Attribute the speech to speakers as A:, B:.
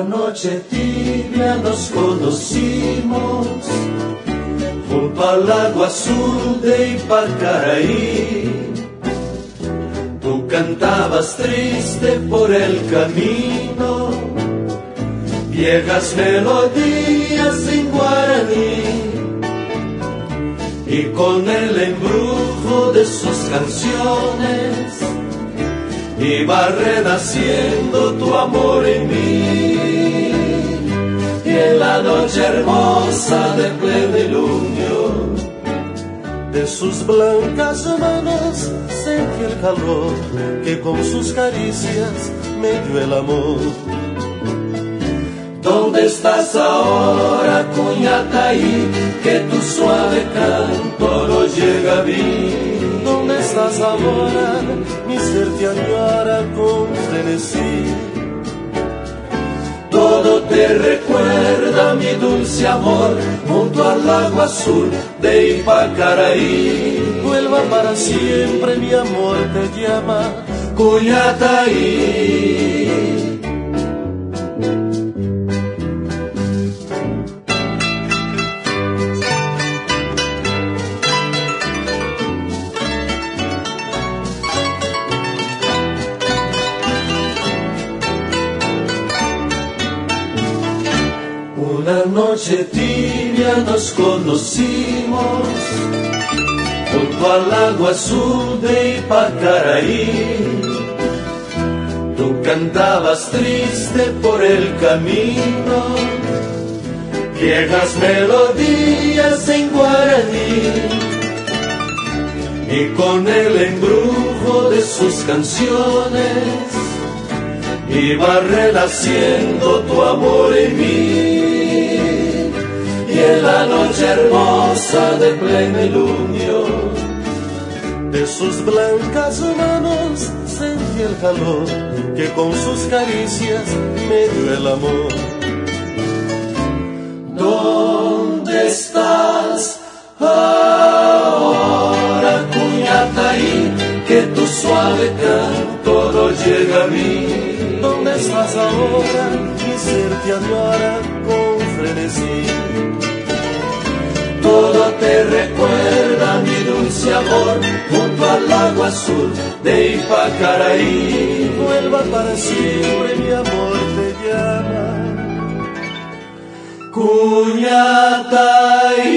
A: noche tibia nos conocimos junto al lago azul de Ipacaraí. Tú cantabas triste por el camino, viejas melodías en guaraní, y con el embrujo de sus canciones iba renaciendo tu amor en mí. Y en la noche hermosa de plenilunio de sus blancas manos sentí el calor que con sus caricias me dio el amor. ¿Dónde estás ahora, Cuñataí? Que tu suave canto no llega a mí. ¿Dónde estás ahora? Mi ser te añora con frenesí. Todo te recuerda, mi dulce amor, junto al lago azul de Ipacaraí. Vuelva para siempre, mi amor te llama, Cuñataí. Una noche tibia nos conocimos junto al lago azul de Ipacaraí. Tú cantabas triste por el camino, viejas melodías en guaraní, y con el embrujo de sus canciones iba renaciendo tu amor en mí. Y en la noche hermosa de plenilunio de sus blancas manos sentí el calor que con sus caricias me dio el amor. ¿Dónde estás ahora, Cuñataí? Que tu suave canto no llega a mí. ¿Dónde estás ahora? Mi ser te añora con frenesí. Todo te recuerda, mi dulce amor, junto al lago azul de Ipacaraí. Vuelva para siempre, mi amor te llama, Cuñataí.